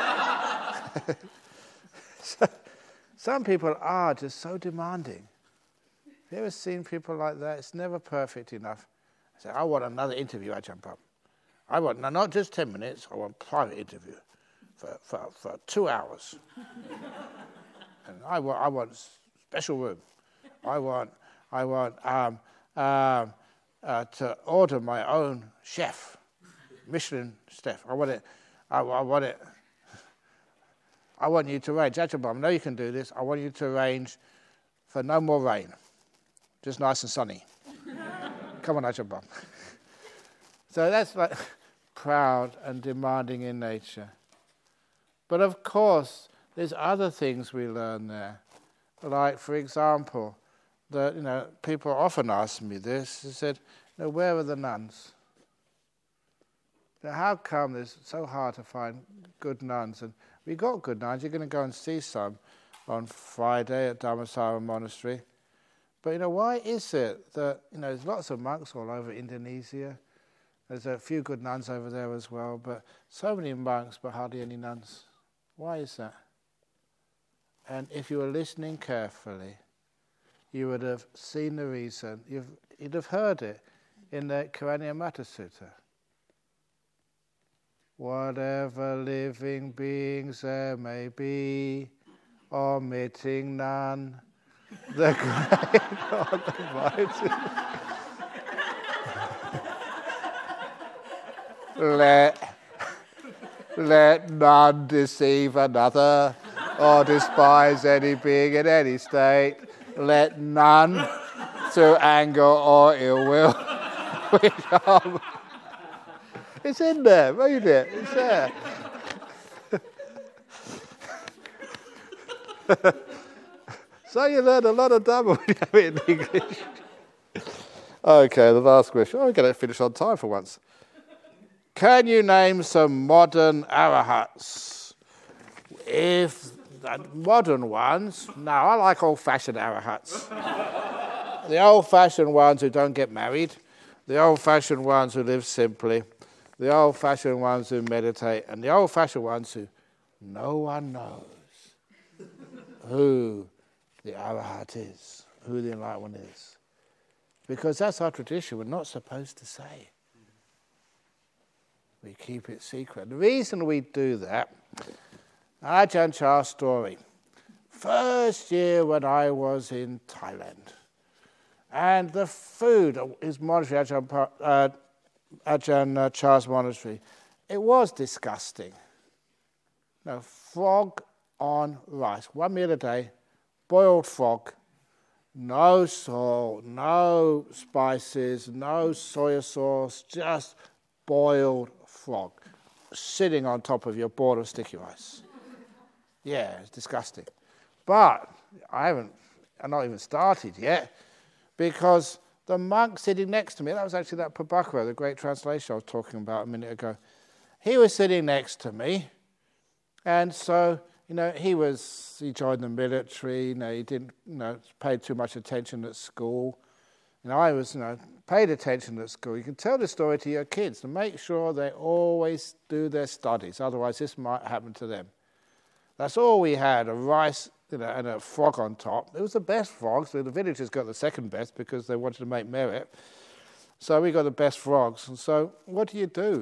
Some people are just so demanding. Have you ever seen people like that? It's never perfect enough. I say, I want another interview, Ajahn Brahm. I want not just 10 minutes, I want a private interview for 2 hours. And I want special room. I want to order my own chef, Michelin chef. I want it. I want you to arrange. Ajahn Brahm, I know you can do this. I want you to arrange for no more rain, just nice and sunny. Come on, Ajahn Brahm. So that's like proud and demanding in nature. But of course, there's other things we learn there. Like, for example, people often ask me this. They said, where are the nuns? How come it's so hard to find good nuns? And we got good nuns. You're going to go and see some on Friday at Dhammasara Monastery. But why is it that there's lots of monks all over Indonesia? There's a few good nuns over there as well, but so many monks, but hardly any nuns. Why is that? And if you were listening carefully, you would have seen the reason. You'd have heard it in the Karaniya Metta Sutta. Whatever living beings there may be, omitting none, the great or the mighty. Let none deceive another or despise any being in any state. Let none through anger or ill will It's in there. Read it. It's there. So you learn a lot of double when you have it in English. Okay, the last question. I'm going to finish on time for once. Can you name some modern arahats? If modern ones, no, I like old-fashioned arahats. The old-fashioned ones who don't get married, the old-fashioned ones who live simply, the old-fashioned ones who meditate, and the old-fashioned ones who no one knows who the arahat is, who the enlightened one is. Because that's our tradition. We're not supposed to say. We keep it secret. The reason we do that, Ajahn Chah's story. First year when I was in Thailand, and the food, his monastery, Ajahn Chah's monastery, it was disgusting. No, frog on rice, 1 meal a day, boiled frog, no salt, no spices, no soy sauce, just boiled frog sitting on top of your bowl of sticky rice. Yeah, it's disgusting. But I'm not even started yet, because the monk sitting next to me, that was actually that Prabhakara, the great translation I was talking about a minute ago. He was sitting next to me, and so, he joined the military, he didn't, pay too much attention at school. I was, paid attention at school. You can tell the story to your kids to make sure they always do their studies, otherwise this might happen to them. That's all we had, a rice, and a frog on top. It was the best frog, so the villagers got the second best because they wanted to make merit. So we got the best frogs. And so what do?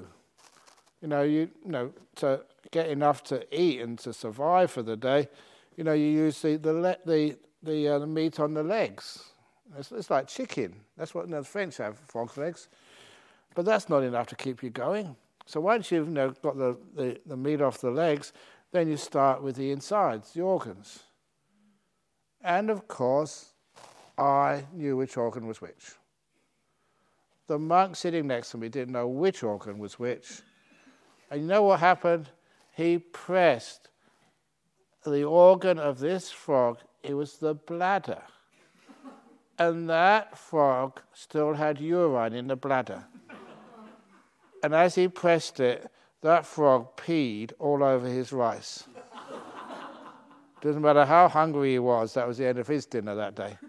To get enough to eat and to survive for the day, you use the meat on the legs. It's like chicken. That's what the French have, frog's legs. But that's not enough to keep you going. So once you've got the meat off the legs, then you start with the insides, the organs. And of course, I knew which organ was which. The monk sitting next to me didn't know which organ was which. And you know what happened? He pressed the organ of this frog. It was the bladder. And that frog still had urine in the bladder. And as he pressed it, that frog peed all over his rice. Doesn't matter how hungry he was, that was the end of his dinner that day.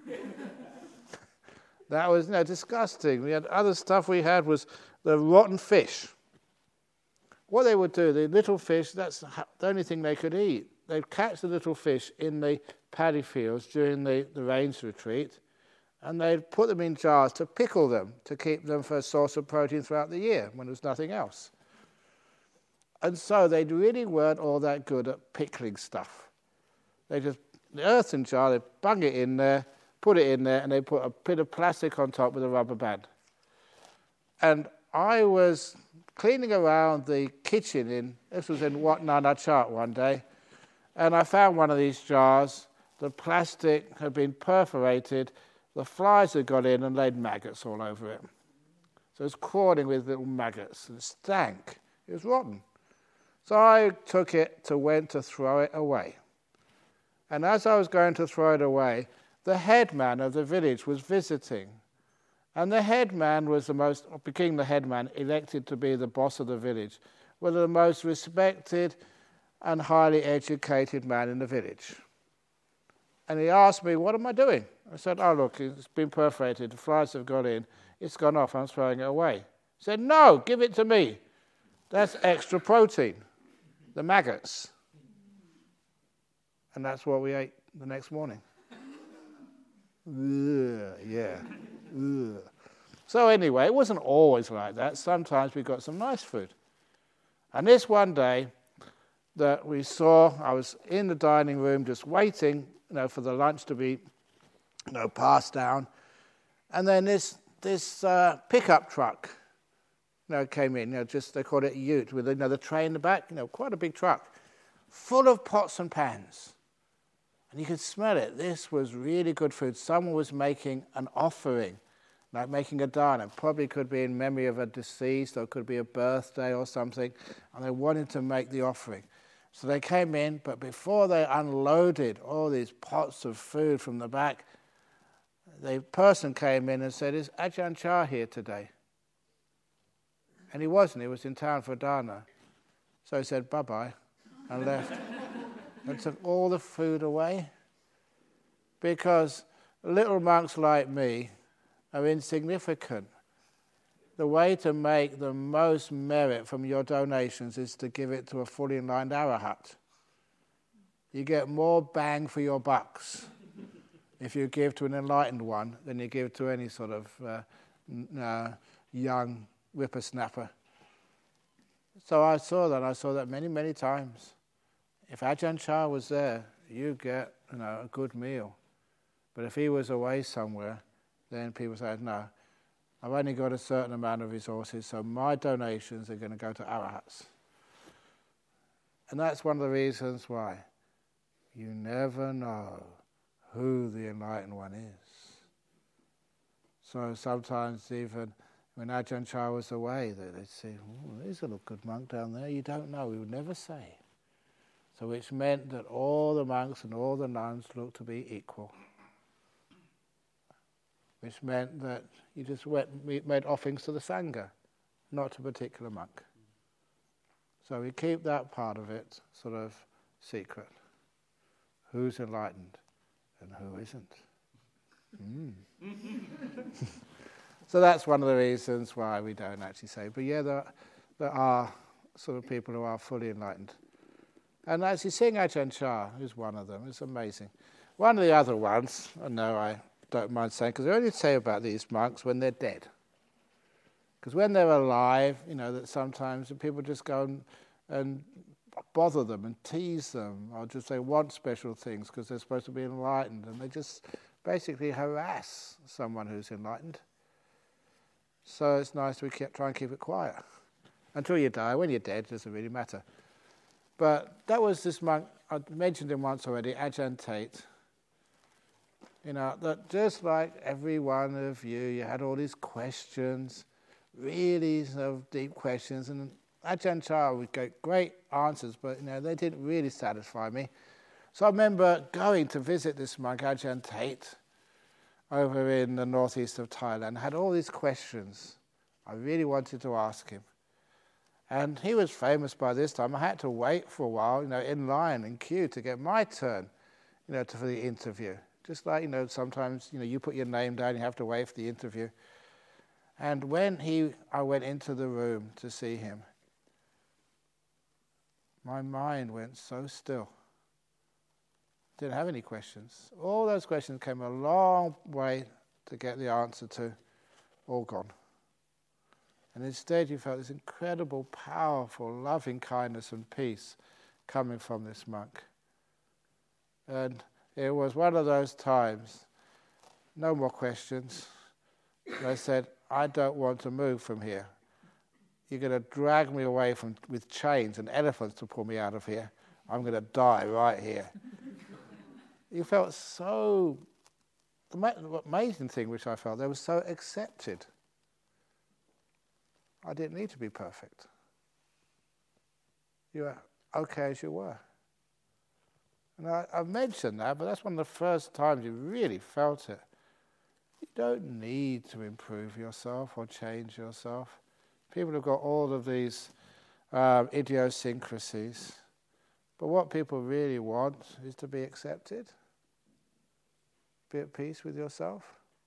That was disgusting. We had other stuff we had was the rotten fish. What they would do, the little fish, that's the only thing they could eat. They'd catch the little fish in the paddy fields during the rains retreat, and they'd put them in jars to pickle them, to keep them for a source of protein throughout the year when there was nothing else. And so they really weren't all that good at pickling stuff. They just, the earthen jar, they bung it in there, put it in there, and they put a bit of plastic on top with a rubber band. And I was cleaning around the kitchen this was in Wat Nana Chat one day, and I found one of these jars. The plastic had been perforated, the flies had got in and laid maggots all over it. So it was crawling with little maggots, and it stank. It was rotten. So I took it went to throw it away. And as I was going to throw it away, the headman of the village was visiting. And the headman became the headman, elected to be the boss of the village, was the most respected and highly educated man in the village. And he asked me, what am I doing? I said, oh, look, it's been perforated, the flies have got in, it's gone off, I'm throwing it away. He said, no, give it to me. That's extra protein, the maggots. And that's what we ate the next morning. Yeah. So anyway, it wasn't always like that. Sometimes we got some nice food. And this one day that we saw, I was in the dining room just waiting, for the lunch to be, passed down. And then this pickup truck, came in. They called it a ute with the tray in the back. Quite a big truck, full of pots and pans. And you could smell it. This was really good food. Someone was making an offering like making a dana. Probably could be in memory of a deceased, or it could be a birthday or something, and they wanted to make the offering. So they came in, but before they unloaded all these pots of food from the back, the person came in and said, "Is Ajahn Chah here today?" And he wasn't. He was in town for dana. So he said, "Bye-bye," and left. And took all the food away. Because little monks like me are insignificant. The way to make the most merit from your donations is to give it to a fully enlightened arahat. You get more bang for your bucks if you give to an enlightened one than you give to any sort of young whippersnapper. So I saw that many, many times. If Ajahn Chah was there, you get a good meal. But if he was away somewhere, then people said, "No, I've only got a certain amount of resources, so my donations are going to go to arahats." And that's one of the reasons why you never know who the enlightened one is. So sometimes even when Ajahn Chah was away, they'd say, "Oh, there's a little good monk down there." You don't know, we would never say. So which meant that all the monks and all the nuns looked to be equal. Which meant that you just made offerings to the Sangha, not to a particular monk. So we keep that part of it sort of secret. Who's enlightened and who isn't. So that's one of the reasons why we don't actually say. But yeah, there are sort of people who are fully enlightened. And actually seeing Ajahn Chah is one of them. It's amazing. One of the other ones, I know I don't mind saying, because I only say about these monks when they're dead. Because when they're alive, that sometimes people just go and bother them and tease them, or just they want special things because they're supposed to be enlightened, and they just basically harass someone who's enlightened. So it's nice to try and keep it quiet until you die. When you're dead, it doesn't really matter. But that was this monk, I mentioned him once already, Ajahn Tate. That just like every one of you had all these questions, really sort of deep questions, and Ajahn Chah would get great answers, but they didn't really satisfy me. So I remember going to visit this monk, Ajahn Tate, over in the northeast of Thailand. I had all these questions I really wanted to ask him. And he was famous by this time. I had to wait for a while, in line, in queue to get my turn, for the interview. Just like, sometimes, you put your name down, you have to wait for the interview. And when I went into the room to see him, my mind went so still. Didn't have any questions. All those questions came a long way to get the answer to, all gone. And instead you felt this incredible, powerful, loving kindness and peace coming from this monk. And it was one of those times, no more questions. I said, "I don't want to move from here. You're going to drag me away with chains and elephants to pull me out of here. I'm going to die right here." You felt so, the amazing thing which I felt, they were so accepted. I didn't need to be perfect. You were okay as you were. And I've mentioned that, but that's one of the first times you really felt it. You don't need to improve yourself or change yourself. People have got all of these idiosyncrasies. But what people really want is to be accepted. Be at peace with yourself.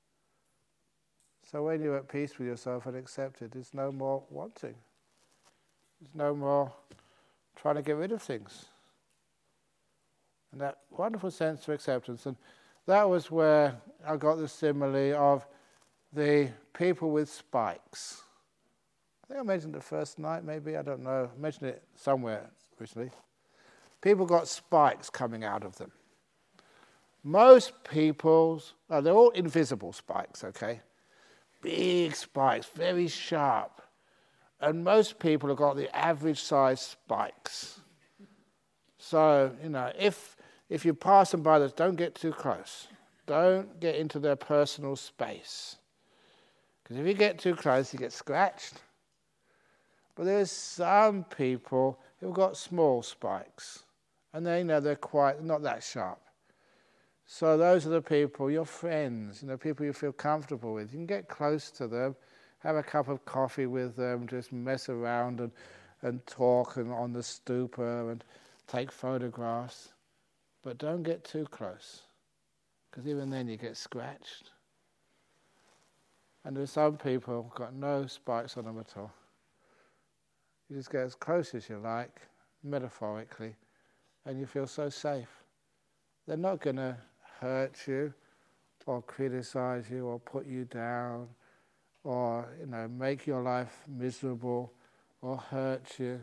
So when you're at peace with yourself and accepted, there's no more wanting. There's no more trying to get rid of things. And that wonderful sense of acceptance. And that was where I got the simile of the people with spikes. I think I mentioned it first night, maybe, I don't know. I mentioned it somewhere recently. People got spikes coming out of them. Most people's, they're all invisible spikes, okay? Big spikes, very sharp. And most people have got the average size spikes. So, if you pass them by, don't get too close. Don't get into their personal space. Because if you get too close, you get scratched. But there's some people who've got small spikes, and they're quite not that sharp. So those are the people, your friends, people you feel comfortable with. You can get close to them, have a cup of coffee with them, just mess around and talk and on the stupa and take photographs. But don't get too close, because even then you get scratched. And there's some people who've got no spikes on them at all. You just get as close as you like, metaphorically, and you feel so safe. They're not going to hurt you or criticize you or put you down or make your life miserable or hurt you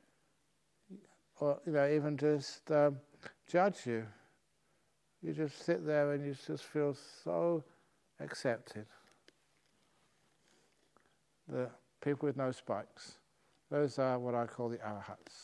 or even just judge you. You just sit there and you just feel so accepted. The people with no spikes, those are what I call the arahats.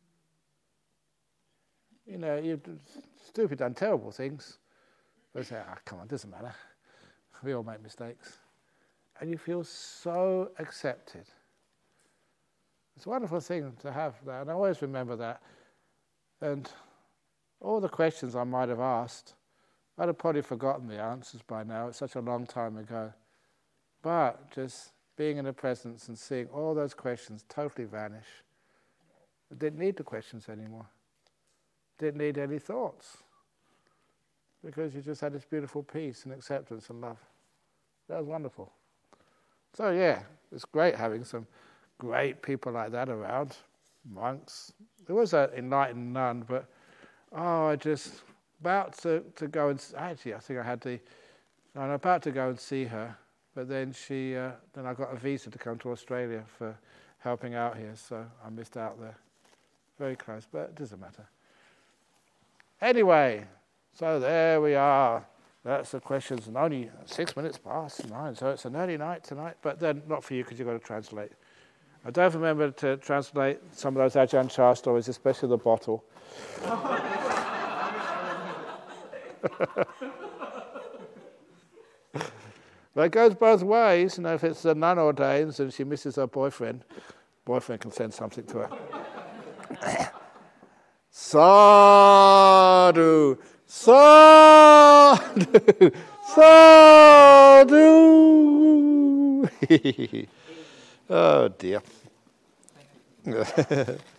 You stupid and terrible things. They say, come on, doesn't matter. We all make mistakes. And you feel so accepted. It's a wonderful thing to have that, and I always remember that. And all the questions I might have asked, I'd have probably forgotten the answers by now. It's such a long time ago. But just being in the presence and seeing all those questions totally vanish. I didn't need the questions anymore. Didn't need any thoughts. Because you just had this beautiful peace and acceptance and love. That was wonderful. So yeah, it's great having some great people like that around, monks. There was an enlightened nun, but I just about to go and actually I think I'm about to go and see her, but then then I got a visa to come to Australia for helping out here, so I missed out there. Very close, but it doesn't matter. Anyway, so there we are. That's the questions, and only 6 minutes past 9, so it's an early night tonight, but then not for you because you've got to translate. I don't remember to translate some of those Ajahn Chah stories, especially the bottle. But it goes both ways. If it's a nun ordains and she misses her boyfriend can send something to her. Sadhu, sadhu, sadhu. Oh dear.